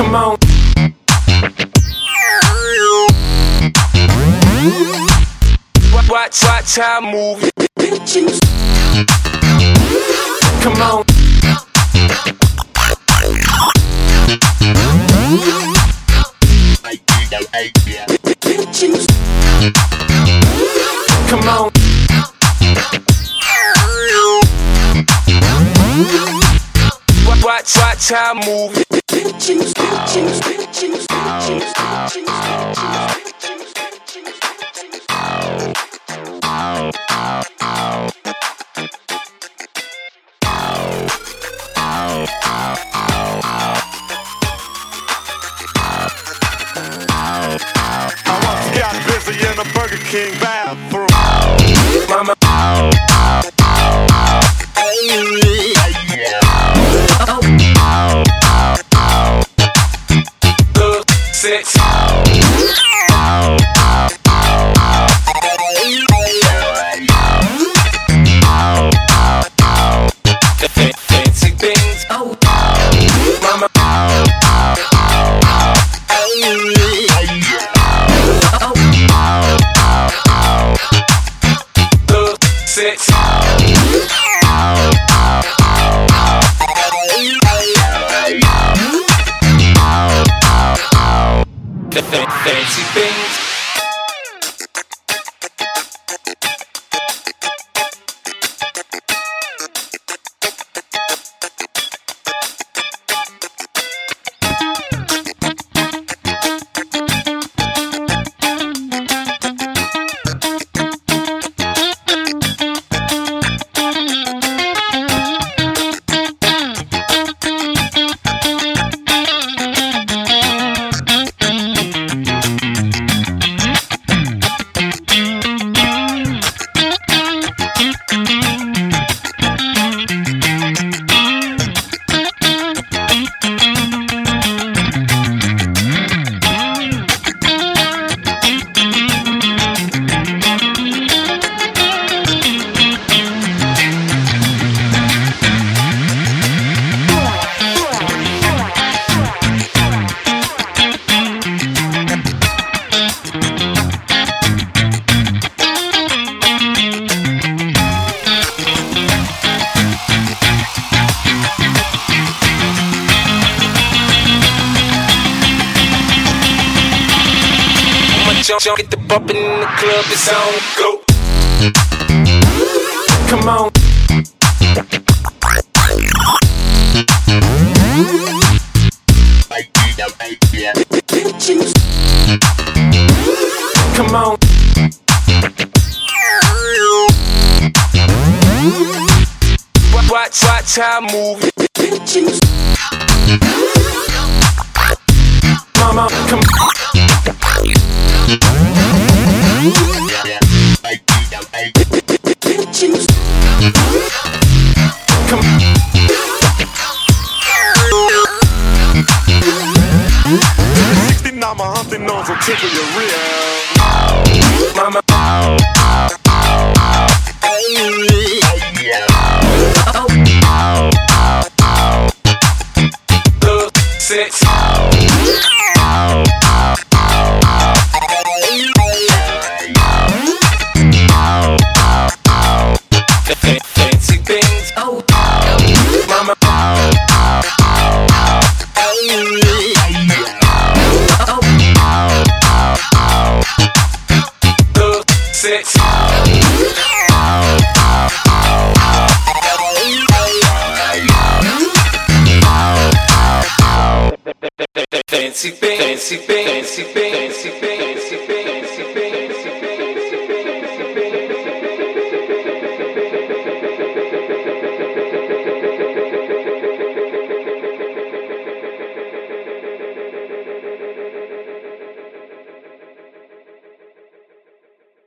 Come on. Watch how I move. Come on. Come on. Watch how I move. Got busy in the Burger King bathroom. Mama. Six. Fancy things. Mama. Six. Fancy things. Jump, get the bumpin' in the club, it's on, go. Come on. Come on. Watch how I move. Mama, come on. Come. 69, my hunting nose will tickle your rear. Mama. Six. Fancy things. Mama. Six. Fancy things.